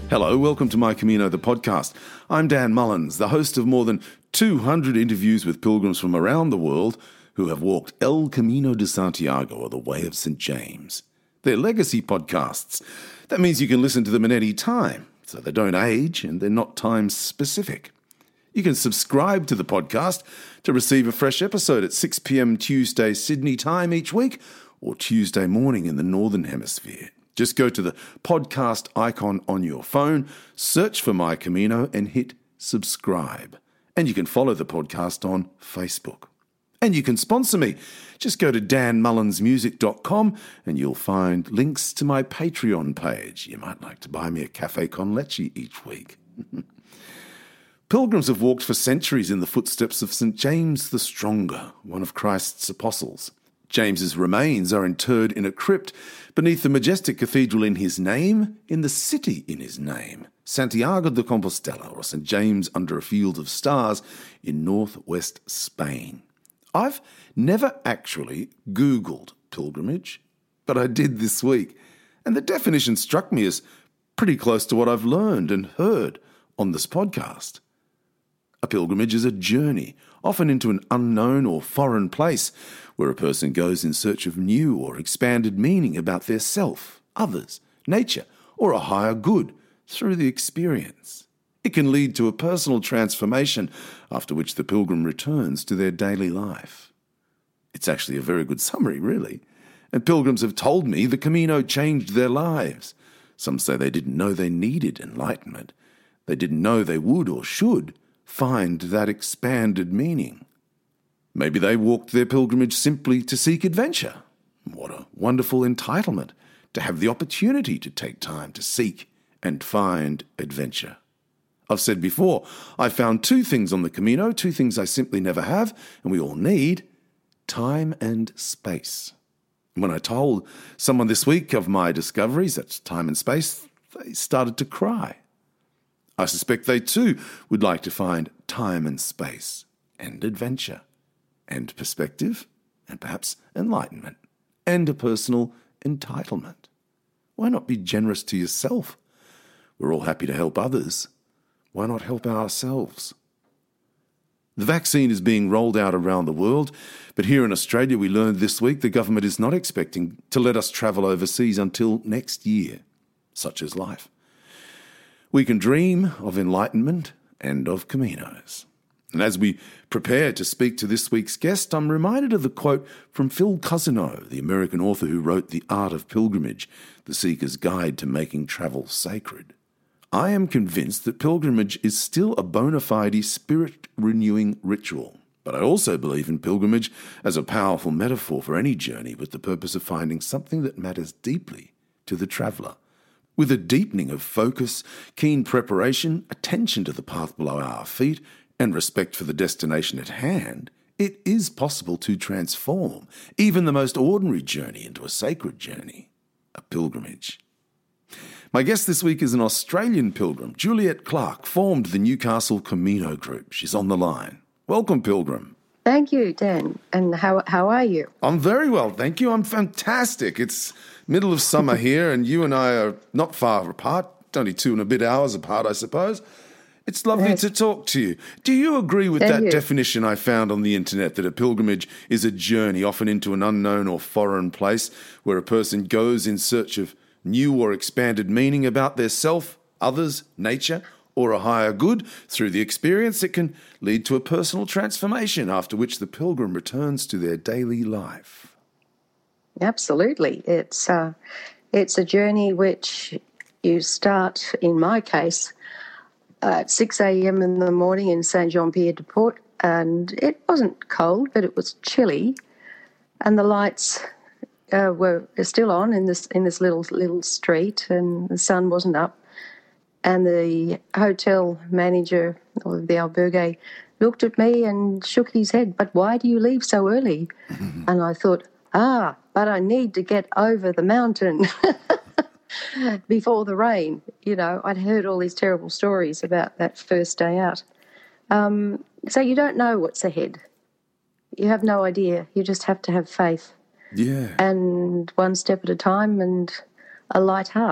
Hello, welcome to My Camino, the podcast. I'm Dan Mullins, the host of more than 200 interviews with pilgrims from around the world who have walked El Camino de Santiago, or the Way of St. James. They're legacy podcasts. That means you can listen to them at any time, so they don't age and they're not time-specific. You can subscribe to the podcast to receive a fresh episode at 6 p.m. Tuesday Sydney time each week, or Tuesday morning in the Northern Hemisphere. Just go to the podcast icon on your phone, search for My Camino and hit subscribe. And you can follow the podcast on Facebook. And you can sponsor me. Just go to danmullinsmusic.com and you'll find links to my Patreon page. You might like to buy me a cafe con leche each week. Pilgrims have walked for centuries in the footsteps of St. James the Stronger, one of Christ's apostles. James's remains are interred in a crypt beneath the majestic cathedral in his name, in the city in his name, Santiago de Compostela, or St. James under a field of stars in northwest Spain. I've never actually Googled pilgrimage, but I did this week, and the definition struck me as pretty close to what I've learned and heard on this podcast. A pilgrimage is a journey, often into an unknown or foreign place, where a person goes in search of new or expanded meaning about their self, others, nature, or a higher good through the experience. It can lead to a personal transformation, after which the pilgrim returns to their daily life. It's actually a very good summary, really. And pilgrims have told me the Camino changed their lives. Some say they didn't know they needed enlightenment. They didn't know they would or should find that expanded meaning. Maybe they walked their pilgrimage simply to seek adventure. What a wonderful entitlement to have the opportunity to take time to seek and find adventure. I've said before, I found two things on the Camino, two things I simply never have, and we all need: time and space. When I told someone this week of my discoveries, that's time and space, they started to cry. I suspect they too would like to find time and space, and adventure, and perspective, and perhaps enlightenment, and a personal entitlement. Why not be generous to yourself? We're all happy to help others. Why not help ourselves? The vaccine is being rolled out around the world, but here in Australia we learned this week the government is not expecting to let us travel overseas until next year. Such is life. We can dream of enlightenment and of Caminos. And as we prepare to speak to this week's guest, I'm reminded of the quote from Phil Cousineau, the American author who wrote The Art of Pilgrimage, The Seeker's Guide to Making Travel Sacred. I am convinced that pilgrimage is still a bona fide spirit-renewing ritual, but I also believe in pilgrimage as a powerful metaphor for any journey with the purpose of finding something that matters deeply to the traveller. With a deepening of focus, keen preparation, attention to the path below our feet, and respect for the destination at hand, it is possible to transform even the most ordinary journey into a sacred journey, a pilgrimage. My guest this week is an Australian pilgrim. Juliet Clark formed the Newcastle Camino Group. She's on the line. Welcome, pilgrim. Thank you, Dan. And how are you? I'm very well, thank you. I'm fantastic. It's middle of summer here, and you and I are not far apart, only 2 and a bit hours apart, I suppose. It's lovely to talk to you. Do you agree with that definition I found on the internet, that a pilgrimage is a journey, often into an unknown or foreign place, where a person goes in search of new or expanded meaning about their self, others, nature, or a higher good? Through the experience, it can lead to a personal transformation, after which the pilgrim returns to their daily life. Absolutely. It's a journey which you start, in my case, at 6 a.m. in the morning in Saint-Jean-Pied-de-Port, and it wasn't cold, but it was chilly, and the lights were still on in this little street, and the sun wasn't up. And the hotel manager, or the albergue, looked at me and shook his head. "But why do you leave so early?" And I thought, but I need to get over the mountain before the rain. You know, I'd heard all these terrible stories about that first day out. So you don't know what's ahead. You have no idea. You just have to have faith. Yeah. And one step at a time and a light heart.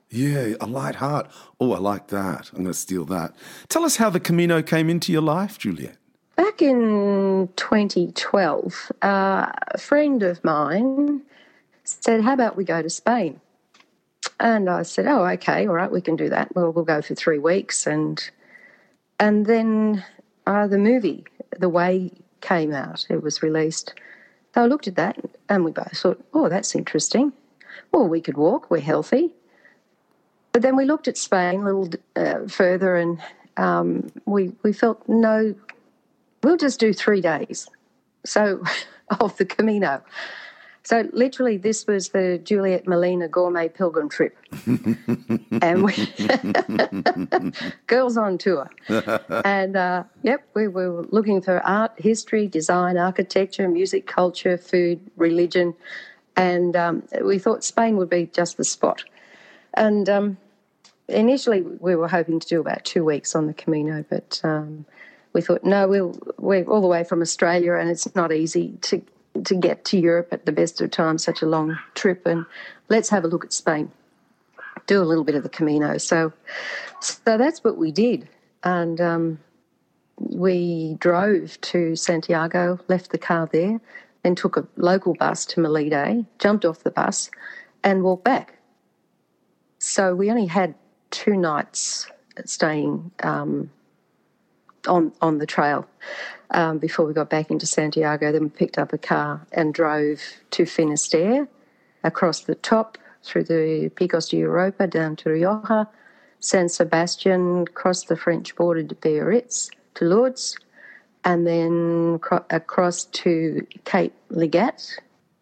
Yeah, a light heart. Oh, I like that. I'm going to steal that. Tell us how the Camino came into your life, Juliet. Back in 2012, a friend of mine said, how about we go to Spain? And I said, oh, okay, all right, we can do that. Well, we'll go for 3 weeks. And then the movie, The Way, came out. It was released. So I looked at that and we both thought, oh, that's interesting. Well, we could walk, we're healthy. But then we looked at Spain a little further and we felt, no, we'll just do 3 days of the Camino. So literally this was the Juliet Molina Gourmet Pilgrim Trip. And we girls on tour. And, we were looking for art, history, design, architecture, music, culture, food, religion. And we thought Spain would be just the spot. And initially we were hoping to do about 2 weeks on the Camino, but we thought, no, we're all the way from Australia and it's not easy to get to Europe at the best of times, such a long trip, and let's have a look at Spain, do a little bit of the Camino. So that's what we did. And we drove to Santiago, left the car there, then took a local bus to Melide, jumped off the bus and walked back. So we only had 2 nights staying on the trail before we got back into Santiago. Then we picked up a car and drove to Finisterre, across the top through the Picos de Europa down to Rioja, San Sebastian, across the French border to Biarritz, to Lourdes, and then across to Cape Legat.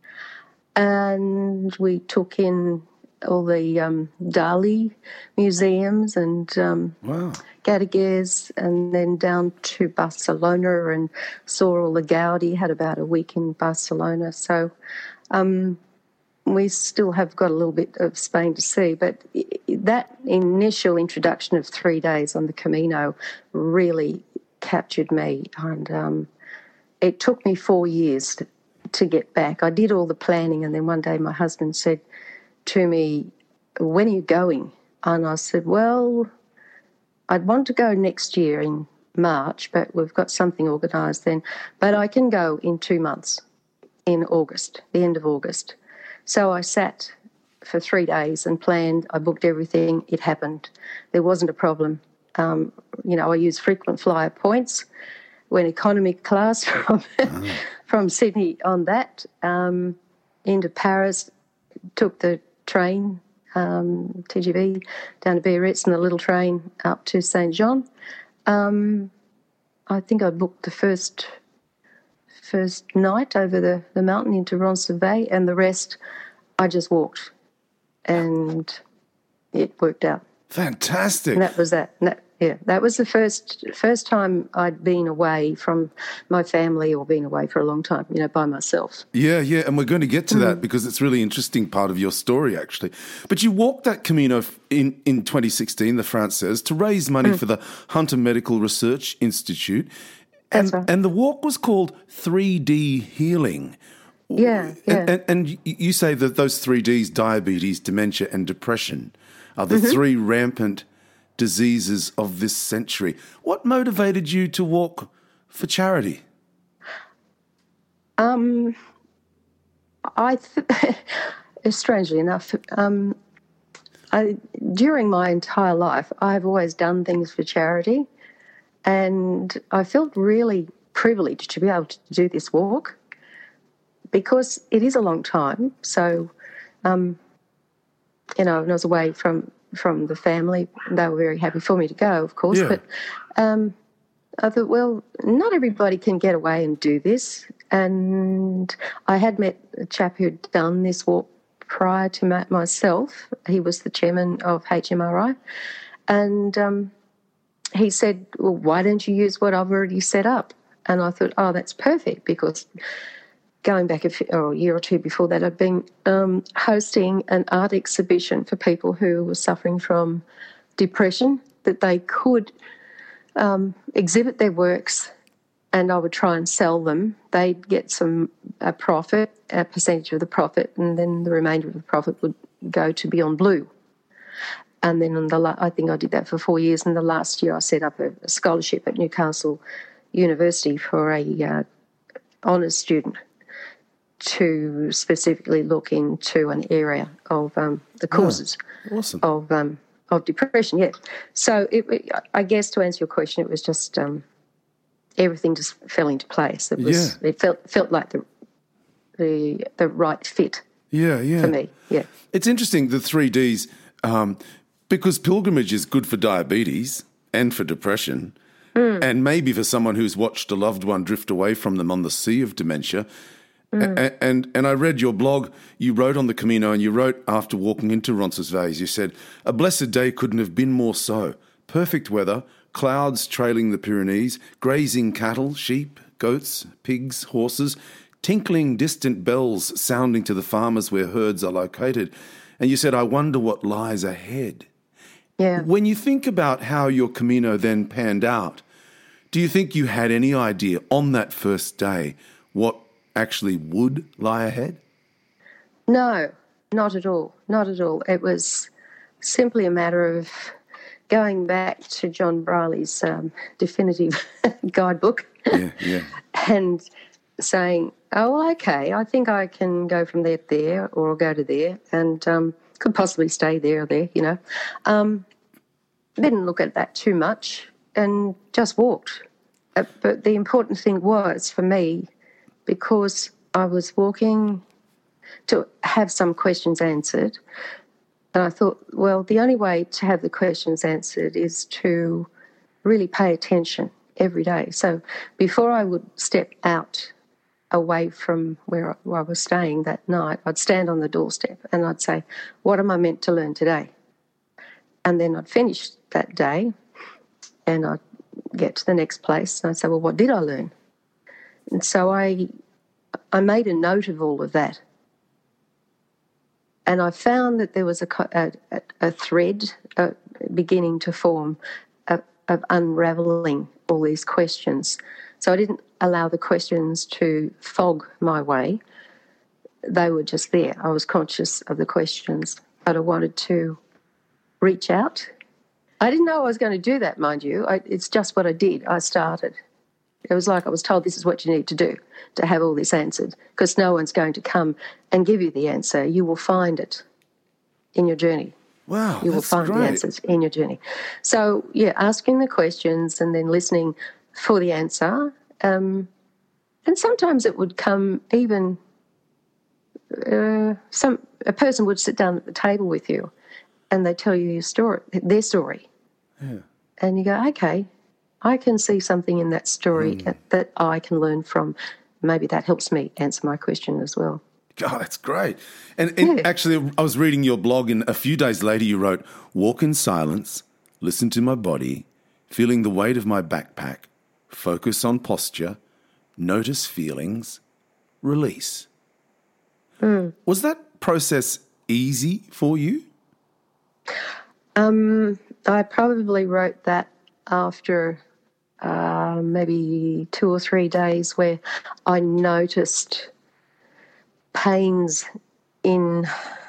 And we took in all the Dali museums and Gadigues, and then down to Barcelona and saw all the Gaudi, had about a week in Barcelona. So we still have got a little bit of Spain to see, but that initial introduction of 3 days on the Camino really captured me, and it took me 4 years to get back. I did all the planning, and then one day my husband said to me, when are you going? And I said, well, I'd want to go next year in March, but we've got something organised then. But I can go in 2 months, in August, the end of August. So I sat for 3 days and planned. I booked everything. It happened. There wasn't a problem. I used frequent flyer points, went economy class from Sydney on that, into Paris, took the train, TGV, down to Biarritz, and the little train up to Saint Jean. I think I booked the first night over the mountain into Roncesvalles, and the rest I just walked, and it worked out. Fantastic. And that was that. That was the first time I'd been away from my family, or been away for a long time, by myself. Yeah, and we're going to get to that because it's a really interesting part of your story, actually. But you walked that Camino in 2016, the France says, to raise money for the Hunter Medical Research Institute. And, That's right. And the walk was called 3D Healing. Yeah. And you say that those 3Ds, diabetes, dementia, and depression, are the 3 rampant diseases of this century. What motivated you to walk for charity? Strangely enough, during my entire life, I've always done things for charity, and I felt really privileged to be able to do this walk because it is a long time. So, when I was away from the family, they were very happy for me to go, of course. Yeah. But I thought, well, not everybody can get away and do this. And I had met a chap who'd done this walk prior to myself. He was the chairman of HMRI. And he said, well, why don't you use what I've already set up? And I thought, oh, that's perfect, because going back a year or two before that, I'd been hosting an art exhibition for people who were suffering from depression, that they could exhibit their works, and I would try and sell them. They'd get a percentage of the profit, and then the remainder of the profit would go to Beyond Blue. And then I think I did that for 4 years. And the last year I set up a scholarship at Newcastle University for a honours student to specifically look into an area of the causes awesome. of depression. Yeah. So I guess to answer your question, it was just everything just fell into place. It felt like the right fit. Yeah. For me. Yeah. It's interesting, the 3Ds, because pilgrimage is good for diabetes and for depression, and maybe for someone who's watched a loved one drift away from them on the sea of dementia. And I read your blog, you wrote on the Camino, and you wrote after walking into Roncesvalles, you said, "A blessed day couldn't have been more so. Perfect weather, clouds trailing the Pyrenees, grazing cattle, sheep, goats, pigs, horses, tinkling distant bells sounding to the farmers where herds are located." And you said, "I wonder what lies ahead." Yeah. When you think about how your Camino then panned out, do you think you had any idea on that first day what actually would lie ahead? No, not at all. Not at all. It was simply a matter of going back to John Briley's definitive guidebook and saying, "Oh, okay, I think I can go from there to there, or go to there, and could possibly stay there or there, you know." Didn't look at that too much and just walked. But the important thing was, for me, because I was walking to have some questions answered, and I thought, well, the only way to have the questions answered is to really pay attention every day. So before I would step out away from where I was staying that night, I'd stand on the doorstep and I'd say, "What am I meant to learn today?" And then I'd finish that day and I'd get to the next place and I'd say, "Well, what did I learn?" And so I made a note of all of that. And I found that there was a thread beginning to form of unravelling all these questions. So I didn't allow the questions to fog my way. They were just there. I was conscious of the questions, but I wanted to reach out. I didn't know I was going to do that, mind you. It's just what I did. I started. It was like I was told, this is what you need to do to have all this answered, because no one's going to come and give you the answer. You will find it in your journey. Wow, you will find the answers in your journey. So, yeah, asking the questions and then listening for the answer. And sometimes it would come even, a person would sit down at the table with you and they tell you their story. Yeah. And you go, okay, I can see something in that story that I can learn from. Maybe that helps me answer my question as well. God, that's great. And actually, I was reading your blog, and a few days later you wrote, "Walk in silence, listen to my body, feeling the weight of my backpack, focus on posture, notice feelings, release." Was that process easy for you? I probably wrote that after maybe 2 or 3 days where I noticed pains in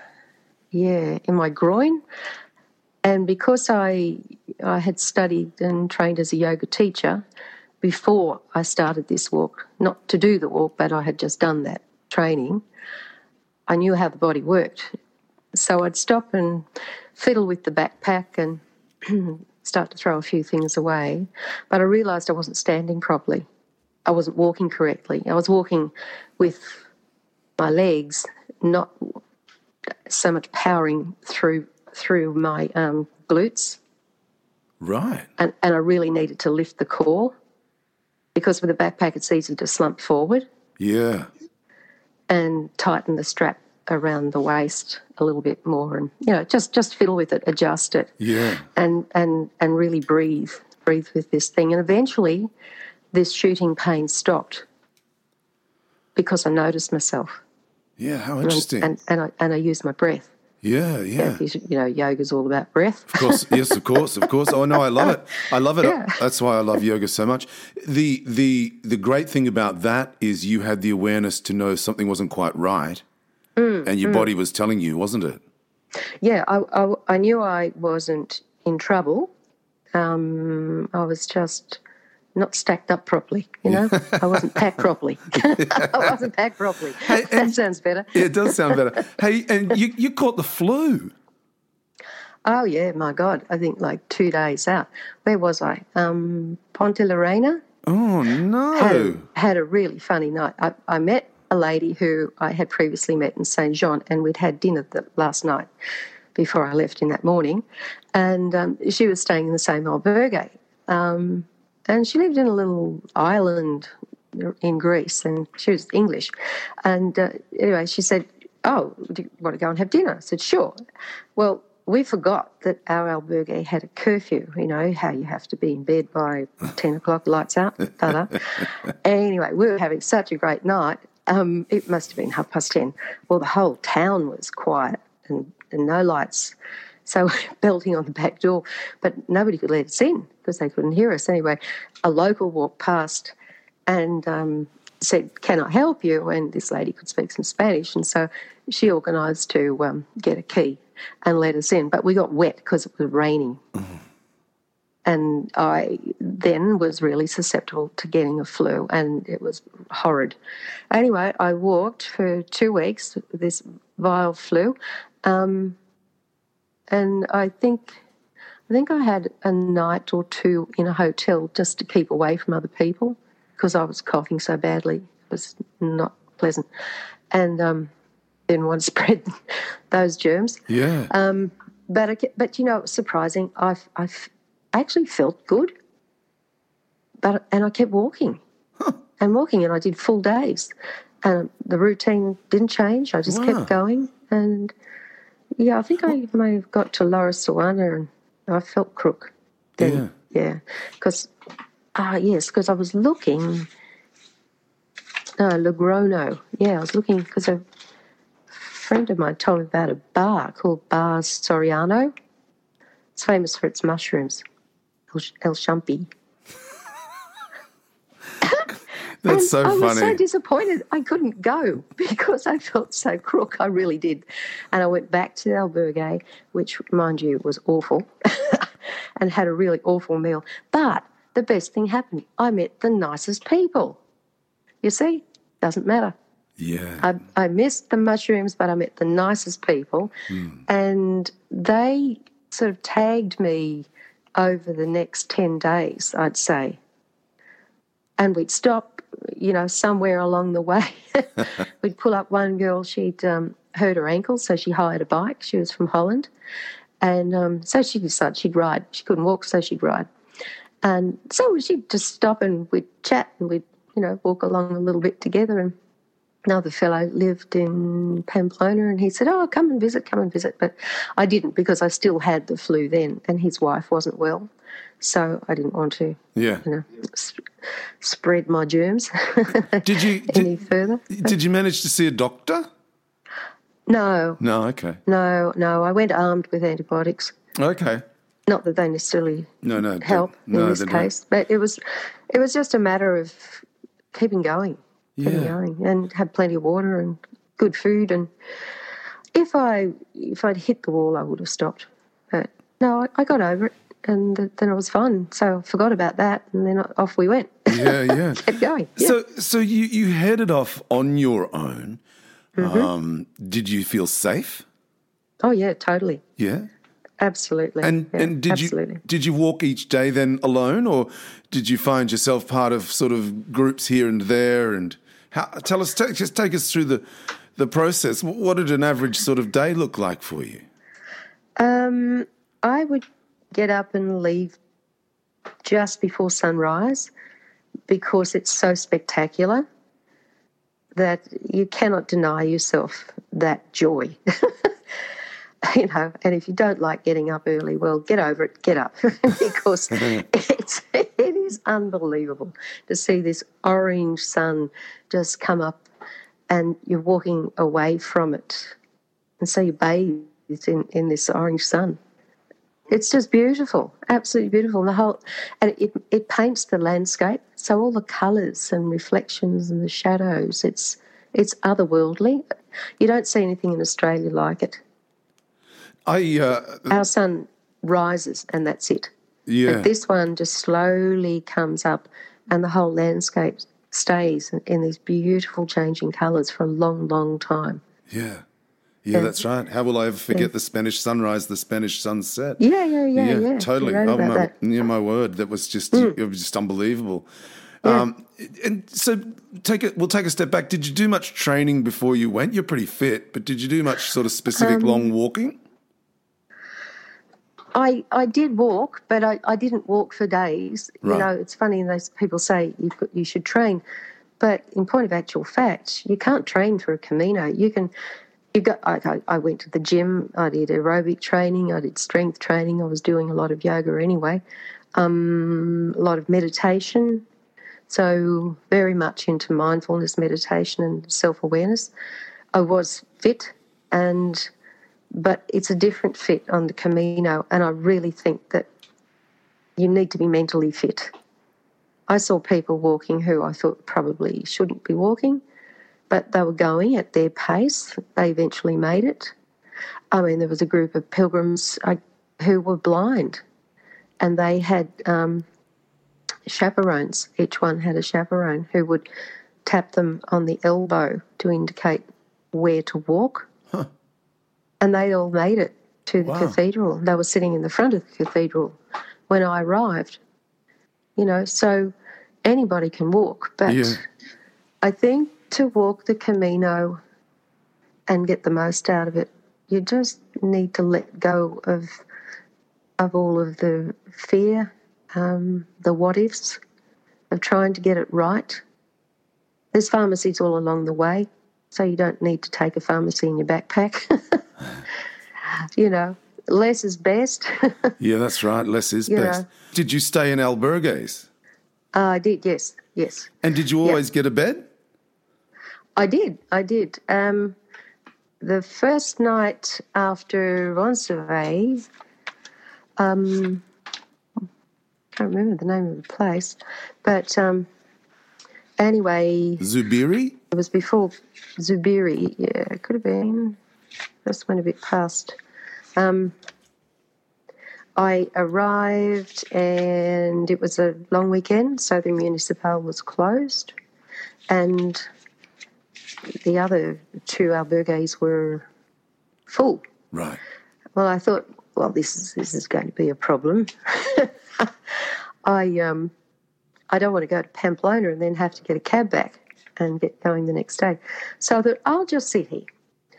my groin. And because I had studied and trained as a yoga teacher before I started this walk, not to do the walk, but I had just done that training, I knew how the body worked. So I'd stop and fiddle with the backpack and start to throw a few things away. But I realised I wasn't standing properly. I wasn't walking correctly. I was walking with my legs, not so much powering through my glutes. Right. And I really needed to lift the core, because with a backpack it's easy to slump forward. Yeah. And tighten the strap around the waist a little bit more, and just fiddle with it, adjust it. Yeah. And really breathe with this thing. And eventually this shooting pain stopped because I noticed myself. Yeah, how interesting. And I used my breath. Yeah. Yoga's all about breath. Of course, yes, of course. Oh no, I love it. Yeah. That's why I love yoga so much. The great thing about that is you had the awareness to know something wasn't quite right, and your body was telling you, wasn't it? Yeah, I knew I wasn't in trouble. I was just not stacked up properly, you know. I wasn't packed properly. I wasn't packed properly. Hey, That sounds better. Yeah, it does sound better. Hey, and you caught the flu. Oh, yeah, my God. I think like 2 days out. Where was I? Ponte Lorena. Oh, no. Had a really funny night. I met a lady who I had previously met in St. Jean, and we'd had dinner last night before I left in that morning. And she was staying in the same albergue. And she lived in a little island in Greece, and she was English. And anyway, she said, "Oh, do you want to go and have dinner?" I said, "Sure." Well, we forgot that our albergue had a curfew, you know, how you have to be in bed by 10 o'clock, lights out, da-da. Anyway, we were having such a great night. It must have been 10:30. Well, the whole town was quiet and no lights. So we were belting on the back door, but nobody could let us in because they couldn't hear us. Anyway, a local walked past and said, "Can I help you?" And this lady could speak some Spanish, and so she organised to get a key and let us in. But we got wet because it was raining. Mm-hmm. And I then was really susceptible to getting a flu, and it was horrid. Anyway, I walked for 2 weeks with this vile flu, and I think I had a night or two in a hotel just to keep away from other people because I was coughing so badly. It was not pleasant, and didn't want to spread those germs. Yeah. But you know, it was surprising. I actually felt good, and I kept walking and walking, and I did full days, and the routine didn't change. I just kept going, and yeah, I think I may have got to Lower Sawana and I felt crook then. Yeah, because I was looking. Logrono. Yeah, I was looking because a friend of mine told me about a bar called Bar Soriano. It's famous for its mushrooms. El Shumpi. That's so funny. I was so disappointed I couldn't go because I felt so crook. I really did. And I went back to the albergue, which, mind you, was awful, and had a really awful meal. But the best thing happened. I met the nicest people. You see, doesn't matter. Yeah. I missed the mushrooms, but I met the nicest people, and they sort of tagged me over the next 10 days, I'd say. And we'd stop, you know, somewhere along the way. We'd pull up one girl, she'd hurt her ankle, so she hired a bike. She was from Holland. And so she decided she'd ride. She couldn't walk, so she'd ride. And so she'd just stop and we'd chat and we'd, you know, walk along a little bit together. And another fellow lived in Pamplona and he said, "Oh, come and visit. But I didn't because I still had the flu then and his wife wasn't well. So I didn't want to, you know, spread my germs any further. Did you manage to see a doctor? No. No, okay. No. I went armed with antibiotics. Okay. Not that they necessarily help in this case, but it was just a matter of keeping going. And have plenty of water and good food. And if I'd hit the wall, I would have stopped. But no, I got over it, and then it was fun. So I forgot about that, and then off we went. Yeah. Kept going. Yeah. So you headed off on your own. Mm-hmm. Did you feel safe? Oh yeah, totally. Yeah. Absolutely. And did you walk each day then alone, or did you find yourself part of sort of groups here and there? And just take us through the process. What did an average sort of day look like for you? I would get up and leave just before sunrise because it's so spectacular that you cannot deny yourself that joy. You know, and if you don't like getting up early, well, get over it, get up, because it is unbelievable to see this orange sun just come up and you're walking away from it. And so you bathe in this orange sun. It's just beautiful, absolutely beautiful. And it paints the landscape, so all the colours and reflections and the shadows, it's otherworldly. You don't see anything in Australia like it. Our sun rises and that's it. Yeah. But this one just slowly comes up and the whole landscape stays in these beautiful changing colours for a long, long time. Yeah. Yeah, that's right. How will I ever forget the Spanish sunrise, the Spanish sunset? Yeah. Totally. You're right about that. Yeah, my word. That was just it was just unbelievable. Yeah. And so we'll take a step back. Did you do much training before you went? You're pretty fit, but did you do much sort of specific long walking? I did walk, but I didn't walk for days. Right. You know, it's funny, those people say you should train, but in point of actual fact, you can't train for a Camino. I went to the gym, I did aerobic training, I did strength training, I was doing a lot of yoga anyway, a lot of meditation, so very much into mindfulness, meditation and self-awareness. I was fit, but it's a different fit on the Camino, and I really think that you need to be mentally fit. I saw people walking who I thought probably shouldn't be walking, but they were going at their pace. They eventually made it. I mean, there was a group of pilgrims who were blind, and they had chaperones. Each one had a chaperone who would tap them on the elbow to indicate where to walk. Huh. And they all made it to the cathedral. They were sitting in the front of the cathedral when I arrived. You know, so anybody can walk, but I think to walk the Camino and get the most out of it, you just need to let go of all of the fear, the what-ifs of trying to get it right. There's pharmacies all along the way, so you don't need to take a pharmacy in your backpack. You know, less is best. Yeah, that's right. Less is best. Did you stay in albergues? I did, yes. And did you always get a bed? I did. The first night after Roncesvalles, can't remember the name of the place, but anyway. Zubiri? It was before Zubiri. Yeah, it could have been. Just went a bit past. I arrived and it was a long weekend, so the municipal was closed, and the other two albergues were full. Right. Well, I thought, this is going to be a problem. I don't want to go to Pamplona and then have to get a cab back and get going the next day. So I thought, I'll just sit here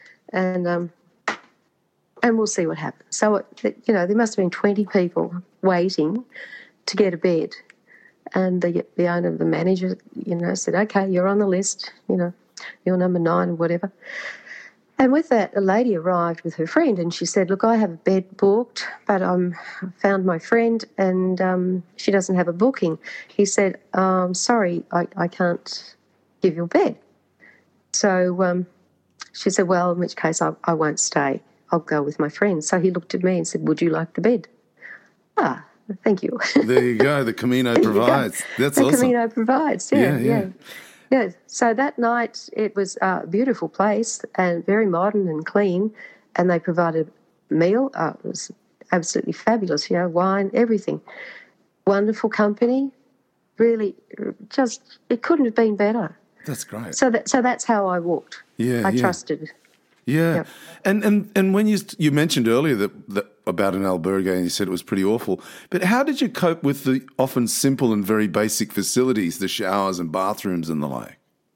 and we'll see what happens. So, there must have been 20 people waiting to get a bed. And the owner, the manager, said, okay, you're on the list, you're number 9 or whatever. And with that, a lady arrived with her friend and she said, look, I have a bed booked, but I found my friend and she doesn't have a booking. He said, sorry, I can't give you a bed. So she said, well, in which case I won't stay. I'll go with my friend. So he looked at me and said, would you like the bed? Thank you. There you go. The Camino provides. That's awesome. The Camino provides, yeah. So that night it was a beautiful place and very modern and clean, and they provided a meal. It was absolutely fabulous, wine, everything. Wonderful company. Really, it couldn't have been better. That's great. So that's how I walked. I trusted. Yeah. Yep. And when you mentioned earlier that about an albergue and you said it was pretty awful, but how did you cope with the often simple and very basic facilities, the showers and bathrooms and the like?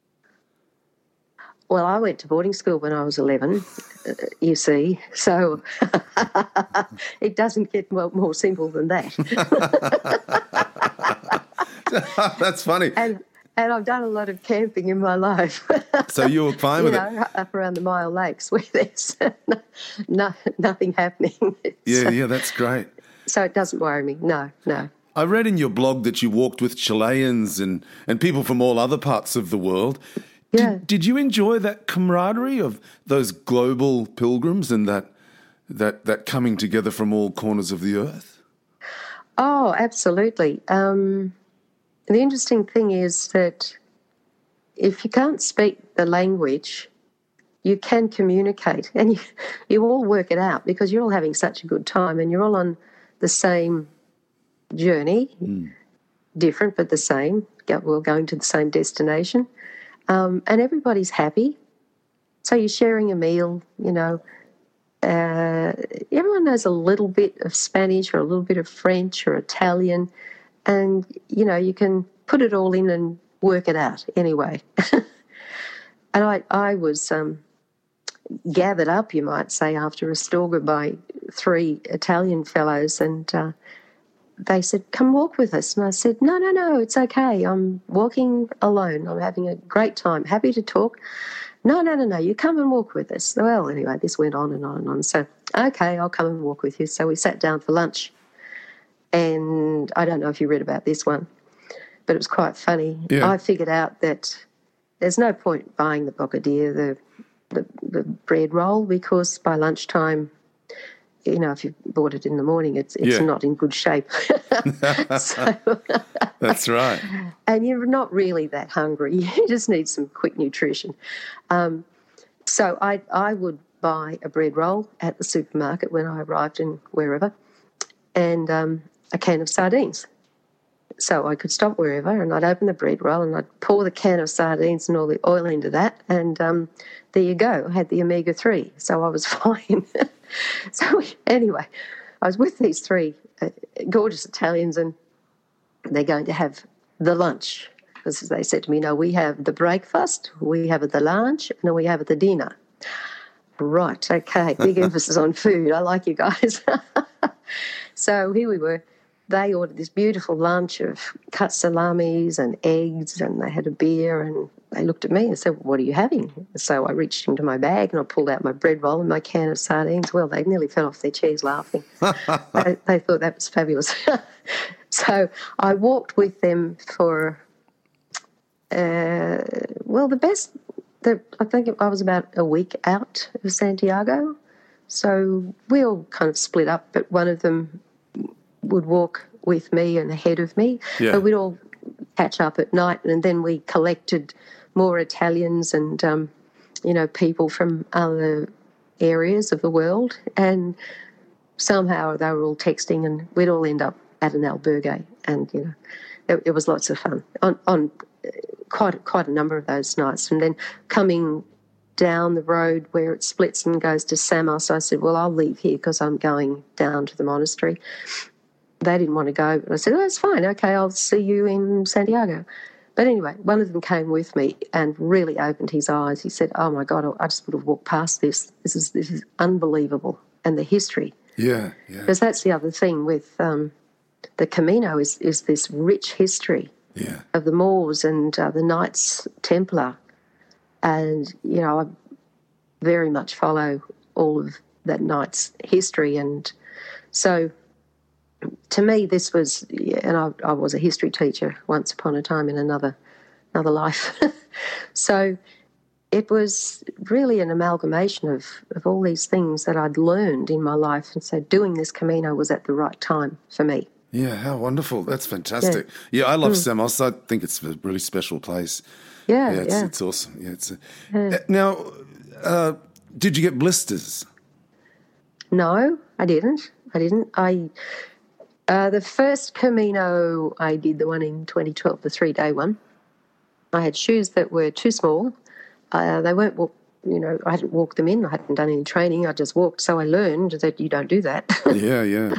Well, I went to boarding school when I was 11, you see, so it doesn't get more simple than that. That's funny. And I've done a lot of camping in my life. So you were fine with it? Up around the Mile Lakes where there's nothing happening. Yeah, that's great. So it doesn't worry me, no. I read in your blog that you walked with Chileans and people from all other parts of the world. Yeah. Did you enjoy that camaraderie of those global pilgrims and that coming together from all corners of the earth? Oh, absolutely. The interesting thing is that if you can't speak the language, you can communicate, and you all work it out because you're all having such a good time and you're all on the same journey, different but the same. We're going to the same destination, and everybody's happy. So you're sharing a meal, everyone knows a little bit of Spanish or a little bit of French or Italian, and, you can put it all in and work it out anyway. And I was gathered up, you might say, after Astorga by 3 Italian fellows, and they said, come walk with us. And I said, no, it's okay. I'm walking alone. I'm having a great time. Happy to talk. No, you come and walk with us. Well, anyway, this went on and on and on. So, okay, I'll come and walk with you. So we sat down for lunch. And I don't know if you read about this one, but it was quite funny. Yeah. I figured out that there's no point buying the bocadillo, the bread roll, because by lunchtime, if you bought it in the morning, it's not in good shape. So, that's right. And you're not really that hungry. You just need some quick nutrition. So I would buy a bread roll at the supermarket when I arrived in wherever, and a can of sardines. So I could stop wherever and I'd open the bread roll and I'd pour the can of sardines and all the oil into that, and there you go. I had the omega-3, so I was fine. So anyway, I was with these 3 gorgeous Italians, and they're going to have the lunch. Because they said to me, no, we have the breakfast, we have the lunch, and then we have the dinner. Right, okay, big emphasis on food. I like you guys. So here we were. They ordered this beautiful lunch of cut salamis and eggs, and they had a beer, and they looked at me and said, what are you having? So I reached into my bag and I pulled out my bread roll and my can of sardines. Well, they nearly fell off their chairs laughing. They thought that was fabulous. So I walked with them for, I think I was about a week out of Santiago. So we all kind of split up, but one of them would walk with me and ahead of me. Yeah. But we'd all catch up at night, and then we collected more Italians and, people from other areas of the world, and somehow they were all texting, and we'd all end up at an albergue, and, it was lots of fun on quite a number of those nights. And then coming down the road where it splits and goes to Samos, I said, well, I'll leave here because I'm going down to the monastery. They didn't want to go, but I said, oh, that's fine. Okay, I'll see you in Santiago. But anyway, one of them came with me and really opened his eyes. He said, oh, my God, I just would have walked past this. This is unbelievable. And the history. Yeah. Because that's the other thing with the Camino is this rich history of the Moors and the Knights Templar. And, I very much follow all of that Knights history. And so to me, this was, and I was a history teacher once upon a time in another life. So it was really an amalgamation of all these things that I'd learned in my life. And so doing this Camino was at the right time for me. Yeah, how wonderful. That's fantastic. Yeah, I love Samos. I think it's a really special place. Yeah, it's awesome. Yeah, Now, did you get blisters? No, I didn't. The first Camino I did, the one in 2012, the 3-day one, I had shoes that were too small. They weren't, I hadn't walked them in. I hadn't done any training. I just walked. So I learned that you don't do that. Yeah.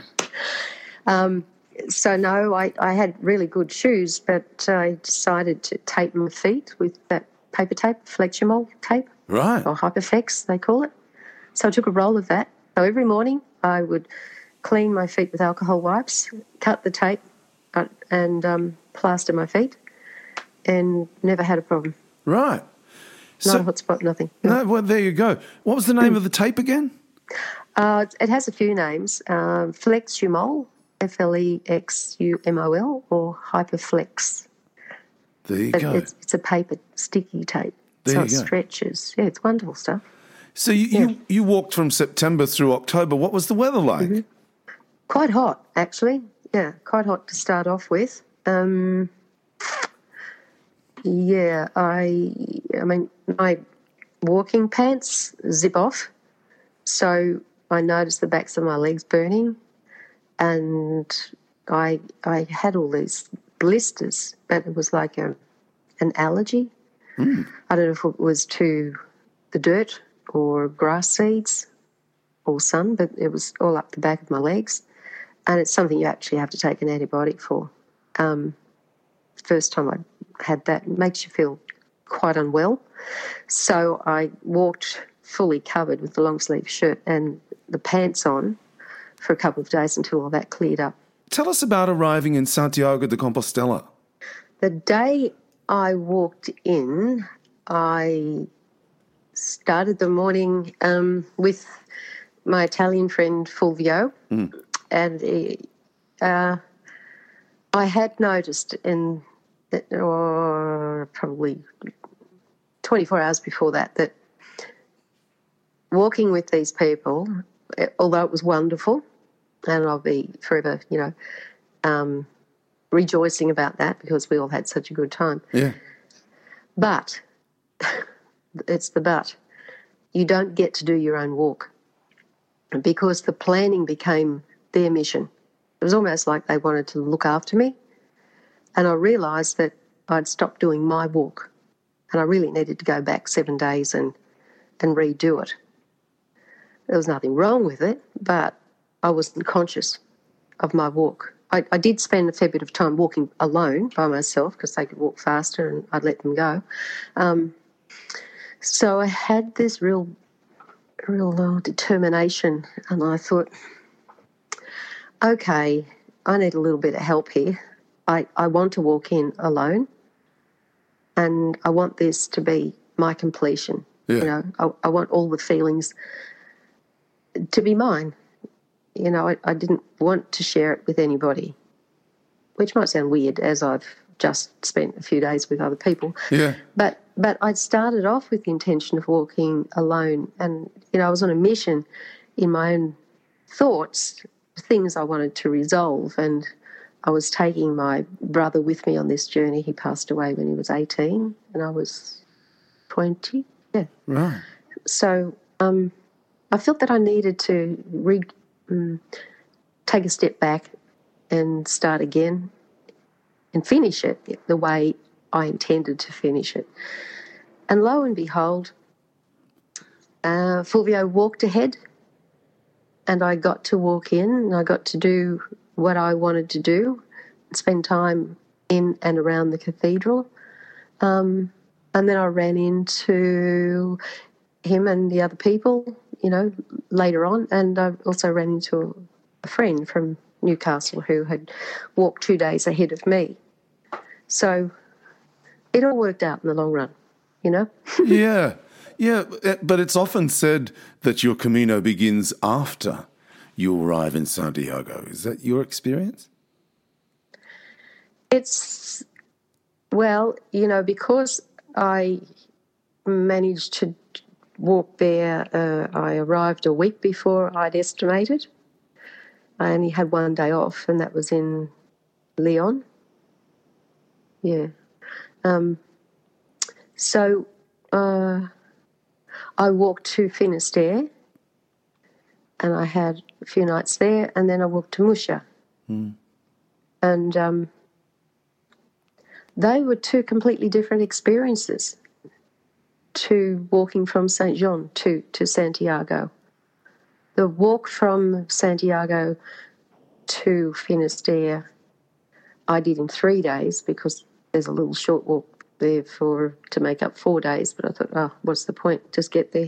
So, no, I had really good shoes, but I decided to tape my feet with that paper tape, Flexumol tape. Right. Or Hyperflex, they call it. So I took a roll of that. So every morning I would clean my feet with alcohol wipes, cut the tape and plaster my feet, and never had a problem. Right. Not a hot spot, nothing. No, well, there you go. What was the name of the tape again? It has a few names. Flexumol, Flexumol, or Hyperflex. There you go. It's a paper sticky tape. There so you it go. stretches. Yeah, it's wonderful stuff. So you walked from September through October. What was the weather like? Mm-hmm. Quite hot, actually. Yeah, quite hot to start off with. I mean, my walking pants zip off. So I noticed the backs of my legs burning, and I had all these blisters, but it was like an allergy. I don't know if it was to the dirt or grass seeds or sun, but it was all up the back of my legs, and it's something you actually have to take an antibiotic for. First time I had that, it makes you feel quite unwell. So I walked fully covered with the long sleeve shirt and the pants on for a couple of days until all that cleared up. Tell us about arriving in Santiago de Compostela. The day I walked in, I started the morning with my Italian friend Fulvio, and I had noticed probably 24 hours before that walking with these people, although it was wonderful, and I'll be forever, rejoicing about that because we all had such a good time. Yeah. But, it's the but, you don't get to do your own walk because the planning became their mission. It was almost like they wanted to look after me, and I realised that I'd stopped doing my walk and I really needed to go back 7 days and redo it. There was nothing wrong with it, but I wasn't conscious of my walk. I did spend a fair bit of time walking alone by myself because they could walk faster and I'd let them go. So I had this real determination, and I thought, okay, I need a little bit of help here. I want to walk in alone, and I want this to be my completion. Yeah. I want all the feelings to be mine. I didn't want to share it with anybody, which might sound weird as I've just spent a few days with other people. Yeah. But I started off with the intention of walking alone, and, I was on a mission in my own thoughts, things I wanted to resolve, and I was taking my brother with me on this journey. He passed away when he was 18 and I was 20. Yeah. Right. So I felt that I needed to take a step back and start again and finish it the way I intended to finish it. And lo and behold, Fulvio walked ahead, and I got to walk in and I got to do what I wanted to do, spend time in and around the cathedral. And then I ran into him and the other people, later on, and I also ran into a friend from Newcastle who had walked 2 days ahead of me. So it all worked out in the long run, Yeah, but it's often said that your Camino begins after you arrive in Santiago. Is that your experience? It's, because I managed to walk there, I arrived a week before I'd estimated. I only had 1 day off, and that was in Leon. Yeah. So I walked to Finisterre, and I had a few nights there, and then I walked to Musha. And they were two completely different experiences to walking from St. Jean to Santiago. The walk from Santiago to Finisterre I did in 3 days because there's a little short walk there to make up 4 days, but I thought, what's the point? Just get there.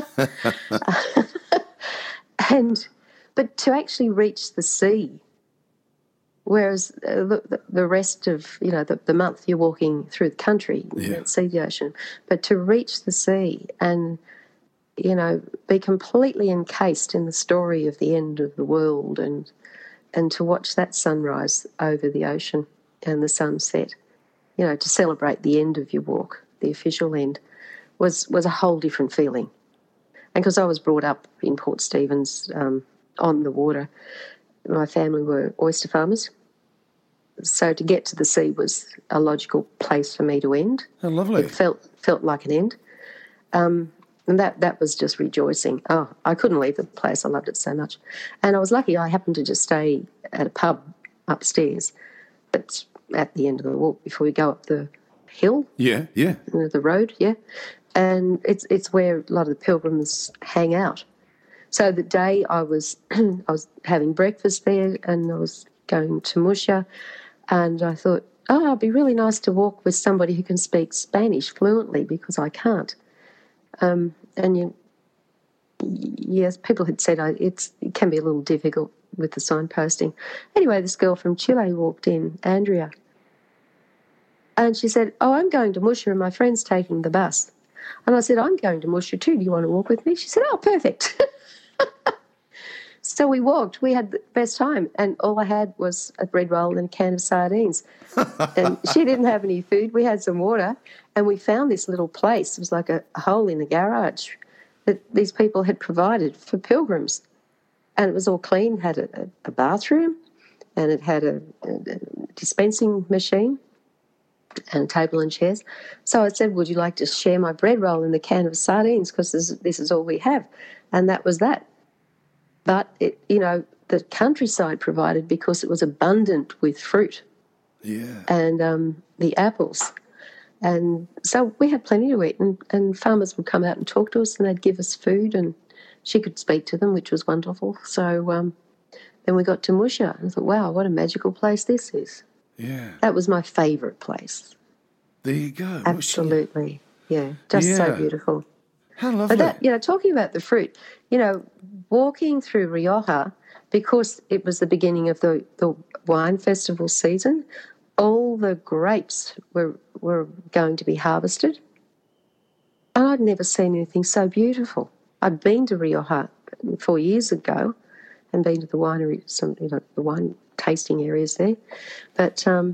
But to actually reach the sea, whereas the rest of, the month you're walking through the country, see the ocean, but to reach the sea and, be completely encased in the story of the end of the world and to watch that sunrise over the ocean and the sunset, to celebrate the end of your walk, the official end, was a whole different feeling. And because I was brought up in Port Stephens on the water, my family were oyster farmers. So to get to the sea was a logical place for me to end. Oh, lovely. It felt like an end. And that was just rejoicing. Oh, I couldn't leave the place. I loved it so much. And I was lucky I happened to just stay at a pub upstairs that's at the end of the walk before we go up the hill. Yeah, yeah. The road, yeah. And it's where a lot of the pilgrims hang out. So the day I was having breakfast there and I was going to Musha, and I thought, oh, it'd be really nice to walk with somebody who can speak Spanish fluently because I can't. Yes, people had said it can be a little difficult with the signposting. Anyway, this girl from Chile walked in, Andrea, and she said, oh, I'm going to Musha and my friend's taking the bus. And I said, I'm going to Musha too. Do you want to walk with me? She said, oh, perfect. So we walked. We had the best time, and all I had was a bread roll and a can of sardines. And she didn't have any food. We had some water, and we found this little place. It was like a hole in the garage that these people had provided for pilgrims. And it was all clean, had a bathroom, and it had a dispensing machine and a table and chairs. So I said, would you like to share my bread roll and the can of sardines, because this is all we have. And that was that. But, the countryside provided because it was abundant with fruit. Yeah. And the apples. And so we had plenty to eat, and farmers would come out and talk to us, and they'd give us food, and she could speak to them, which was wonderful. So then we got to Musha, and I thought, wow, what a magical place this is. Yeah. That was my favourite place. There you go. Absolutely. Yeah, just so beautiful. How lovely. But that, talking about the fruit, walking through Rioja, because it was the beginning of the wine festival season, all the grapes were going to be harvested. And I'd never seen anything so beautiful. I'd been to Rioja 4 years ago and been to the winery, the wine tasting areas there. But,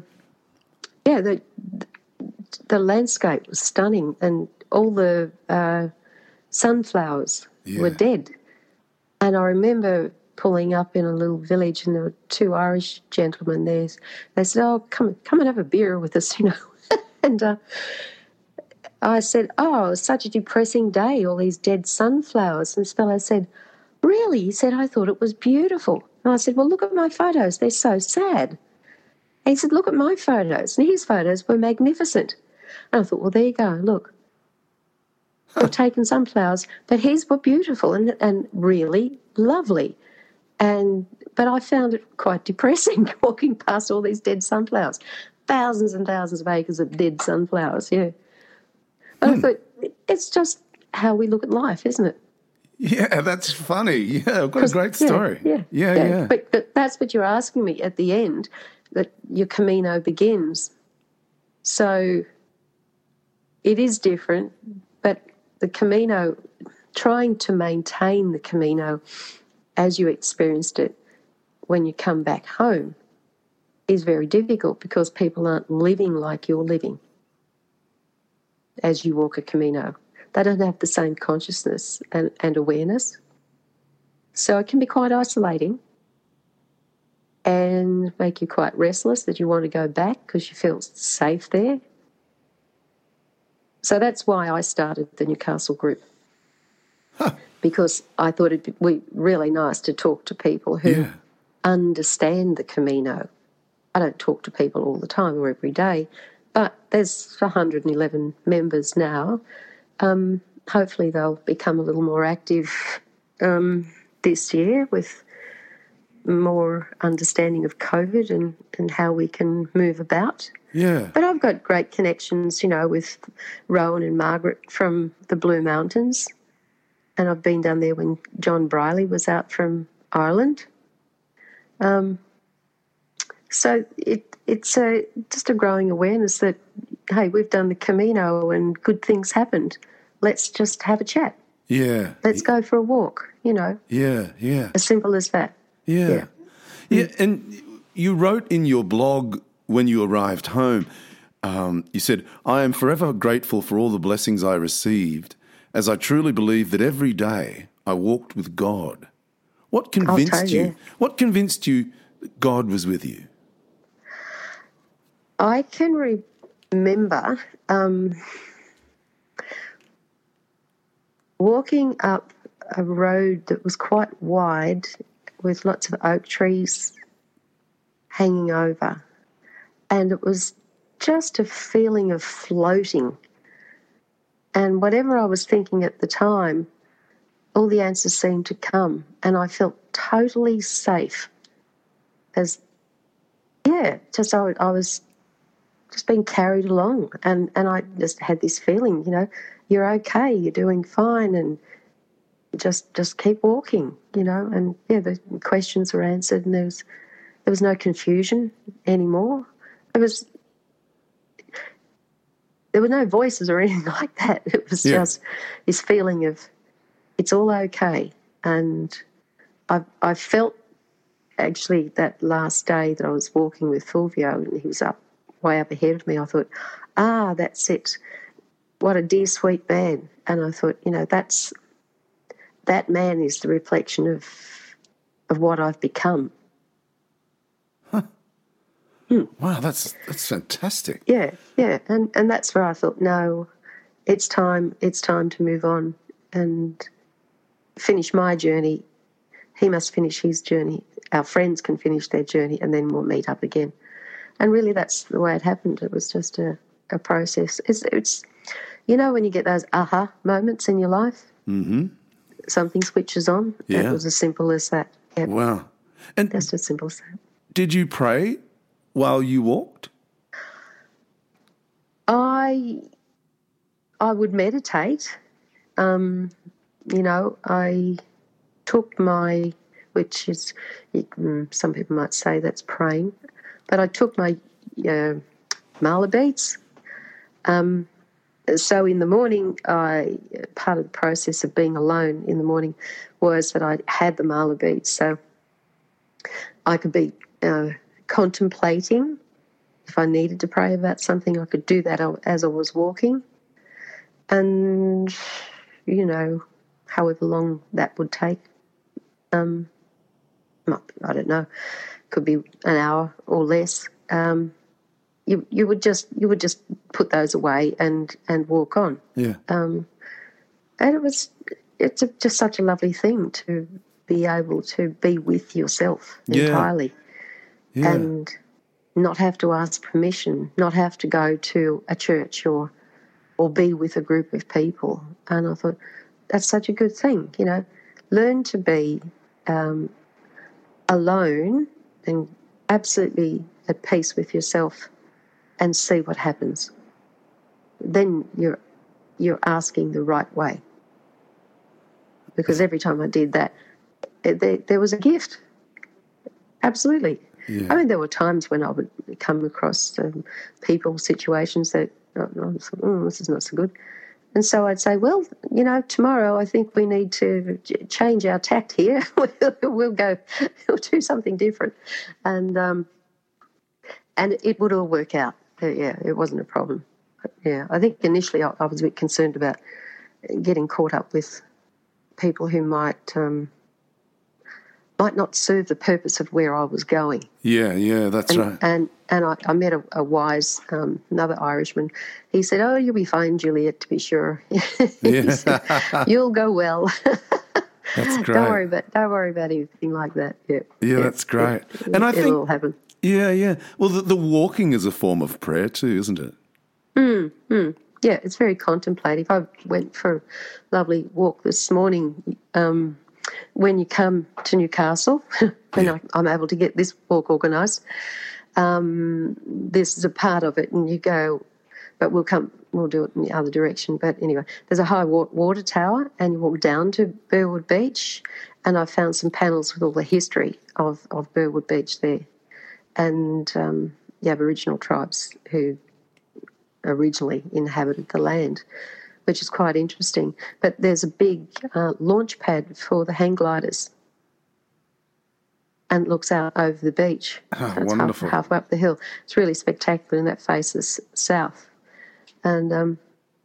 the landscape was stunning, and all the sunflowers were dead. And I remember pulling up in a little village, and there were two Irish gentlemen there. They said, oh, come and have a beer with us, And I said, oh, it's such a depressing day, all these dead sunflowers. And this fellow said, really? He said, I thought it was beautiful. And I said, well, look at my photos. They're so sad. And he said, look at my photos. And his photos were magnificent. And I thought, well, there you go, look. I've taken sunflowers, but his were beautiful and really lovely. But I found it quite depressing walking past all these dead sunflowers. Thousands and thousands of acres of dead sunflowers, yeah. But I thought, it's just how we look at life, isn't it? Yeah, that's funny. Yeah, I've got a great story. Yeah. But that's what you're asking me at the end, that your Camino begins. So it is different, but the Camino, trying to maintain the Camino as you experienced it when you come back home, is very difficult because people aren't living like you're living as you walk a Camino. They don't have the same consciousness and awareness. So it can be quite isolating and make you quite restless that you want to go back because you feel safe there. So that's why I started the Newcastle group, because I thought it'd be really nice to talk to people who understand the Camino. I don't talk to people all the time or every day, but there's 111 members now. Hopefully they'll become a little more active this year with more understanding of COVID and how we can move about. Yeah. But I've got great connections, with Rowan and Margaret from the Blue Mountains, and I've been down there when John Briley was out from Ireland. So it's just a growing awareness that, hey, we've done the Camino and good things happened. Let's just have a chat. Yeah. Let's go for a walk, Yeah. As simple as that. Yeah. And you wrote in your blog when you arrived home, you said, I am forever grateful for all the blessings I received, as I truly believe that every day I walked with God. What convinced you? What convinced you that God was with you? I can remember walking up a road that was quite wide with lots of oak trees hanging over. And it was just a feeling of floating. And whatever I was thinking at the time, all the answers seemed to come. And I felt totally safe. I was just being carried along. And I just had this feeling, you're okay, you're doing fine, and just keep walking, And, the questions were answered, and there was no confusion anymore. There were no voices or anything like that. It was just this feeling of it's all okay. And I felt actually that last day that I was walking with Fulvio and he was way up ahead of me, I thought, that's it. What a dear, sweet man. And I thought, that man is the reflection of what I've become. Wow, that's fantastic. Yeah, and that's where I thought, no, it's time to move on and finish my journey. He must finish his journey. Our friends can finish their journey, and then we'll meet up again. And really, that's the way it happened. It was just a process. It's when you get those aha moments in your life, something switches on. Yeah. It was as simple as that. Yep. Wow. And just as simple as that. Did you pray while you walked? I would meditate. I took which is, some people might say that's praying, but I took my mala beads. So in the morning, part of the process of being alone in the morning was that I had the mala beads, so I could be contemplating. If I needed to pray about something, I could do that as I was walking. And, however long that would take, I don't know, could be an hour or less. You would just put those away and walk on. Yeah. And it's just such a lovely thing to be able to be with yourself entirely. Yeah. And not have to ask permission, not have to go to a church or be with a group of people. And I thought, that's such a good thing, Learn to be alone and absolutely at peace with yourself and see what happens. Then you're asking the right way. Because every time I did that, there was a gift. Absolutely. Yeah. I mean, there were times when I would come across people, situations that I thought, this is not so good. And so I'd say, well, tomorrow I think we need to change our tact here. we'll do something different. And it would all work out. Yeah, it wasn't a problem. Yeah, I think initially I was a bit concerned about getting caught up with people who might not serve the purpose of where I was going. Yeah, that's right. And I met a wise, another Irishman. He said, "Oh, you'll be fine, Juliet, to be sure." He said, "You'll go well." That's great. Don't worry about anything like that. Yeah, that's great. And I think it'll happen. Yeah. Well, the walking is a form of prayer too, isn't it? Yeah, it's very contemplative. I went for a lovely walk this morning. When you come to Newcastle, when I'm able to get this walk organised, this is a part of it, and you go, but we'll do it in the other direction. But anyway, there's a high water tower, and you walk down to Burwood Beach, and I found some panels with all the history of Burwood Beach there, and the Aboriginal tribes who originally inhabited the land, which is quite interesting. But there's a big launch pad for the hang gliders, and it looks out over the beach. Oh, so it's wonderful. Halfway up the hill. It's really spectacular, and that faces south. And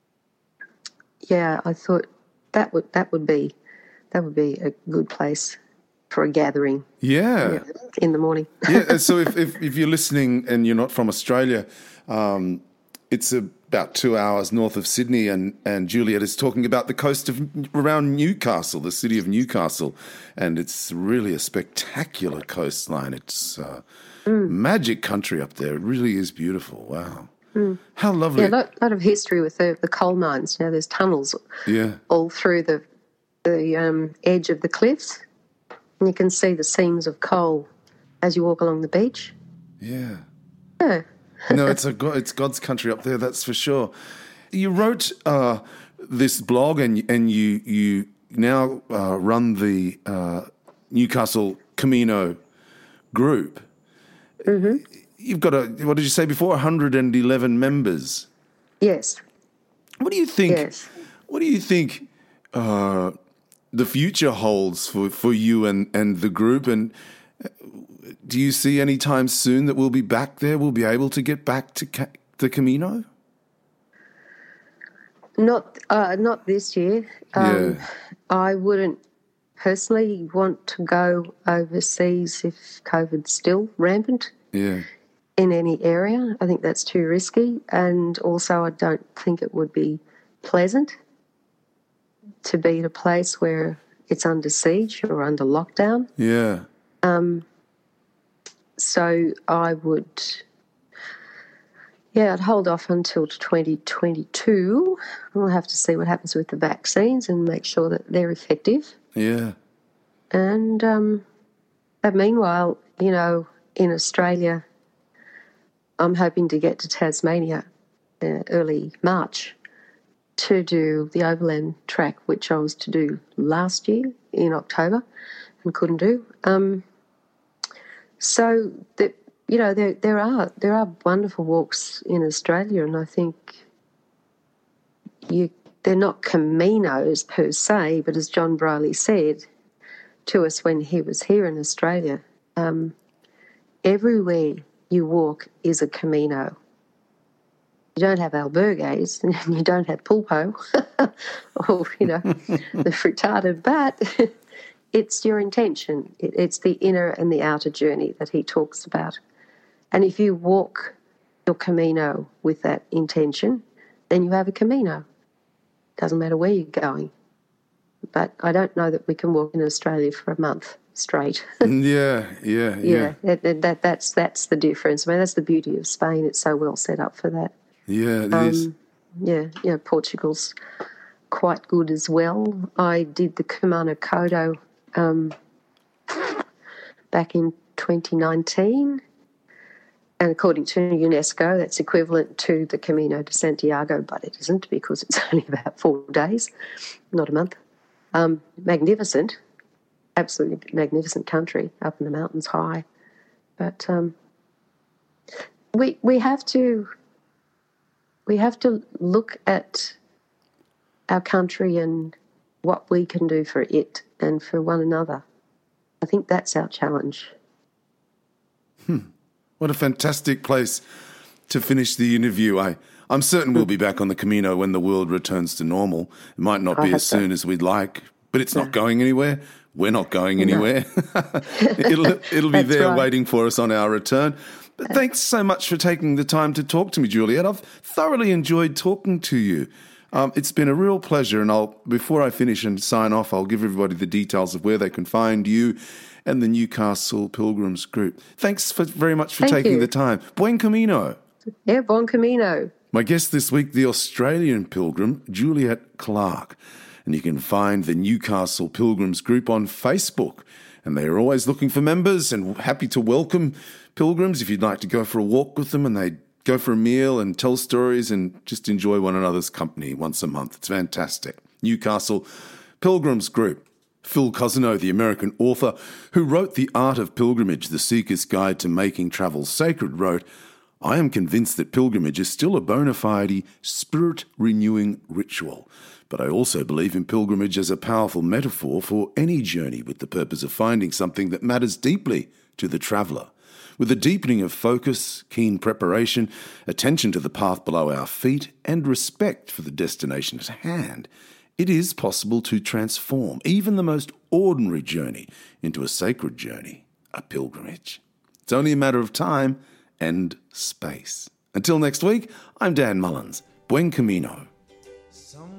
I thought that would be a good place for a gathering. Yeah. In the morning. Yeah. So if you're listening and you're not from Australia, it's about 2 hours north of Sydney, and Juliet is talking about the coast of around Newcastle, the city of Newcastle, and it's really a spectacular coastline. It's magic country up there. It really is beautiful. Wow. How lovely. Yeah, a lot of history with the coal mines. You know, there's tunnels all through the edge of the cliffs, and you can see the seams of coal as you walk along the beach. Yeah. Yeah. No, it's God's country up there, that's for sure. You wrote this blog, and you now run the Newcastle Camino group. Mm-hmm. You've got what did you say before? 111 members. Yes. What do you think? Yes. What do you think the future holds for you and the group? And do you see any time soon that we'll be back there? We'll be able to get back to the Camino? Not this year. I wouldn't personally want to go overseas if COVID's still rampant. Yeah. In any area. I think that's too risky, and also I don't think it would be pleasant to be in a place where it's under siege or under lockdown. Yeah. So I would, I'd hold off until 2022. We'll have to see what happens with the vaccines and make sure that they're effective. Yeah. And but meanwhile, you know, in Australia, I'm hoping to get to Tasmania early March to do the overland track, which I was to do last year in October and couldn't do. So that, you know, there are wonderful walks in Australia, and I think they're not Caminos per se, but as John Brierley said to us when he was here in Australia, everywhere you walk is a Camino. You don't have albergues and you don't have pulpo or, you know, the frittata, but it's your intention. It's the inner and the outer journey that he talks about. And if you walk your Camino with that intention, then you have a Camino. Doesn't matter where you're going. But I don't know that we can walk in Australia for a month straight. Yeah. That's the difference. I mean, that's the beauty of Spain. It's so well set up for that. Yeah, it is. Yeah, you know, Portugal's quite good as well. I did the Camino Couto back in 2019, and according to UNESCO, that's equivalent to the Camino de Santiago, but it isn't because it's only about 4 days, not a month. Magnificent, absolutely magnificent country up in the mountains high, but we have to look at our country and what we can do for it and for one another. I think that's our challenge. What a fantastic place to finish the interview. I'm certain we'll be back on the Camino when the world returns to normal. It might not be as soon as we'd like, but it's not going anywhere. We're not going anywhere. It'll be there waiting for us on our return. But thanks so much for taking the time to talk to me, Juliet. I've thoroughly enjoyed talking to you. It's been a real pleasure, and before I finish and sign off, I'll give everybody the details of where they can find you and the Newcastle Pilgrims group. Thanks very much for taking the time. Buen Camino. Yeah, Bon Camino. My guest this week, the Australian pilgrim, Juliet Clarke. And you can find the Newcastle Pilgrims group on Facebook. And they are always looking for members and happy to welcome pilgrims if you'd like to go for a walk with them, and they go for a meal and tell stories and just enjoy one another's company once a month. It's fantastic. Newcastle Pilgrims Group. Phil Cousino, the American author who wrote The Art of Pilgrimage, The Seeker's Guide to Making Travel Sacred, wrote, I am convinced that pilgrimage is still a bona fide, spirit-renewing ritual. But I also believe in pilgrimage as a powerful metaphor for any journey with the purpose of finding something that matters deeply to the traveller. With a deepening of focus, keen preparation, attention to the path below our feet, and respect for the destination at hand, it is possible to transform even the most ordinary journey into a sacred journey, a pilgrimage. It's only a matter of time and space. Until next week, I'm Dan Mullins. Buen camino.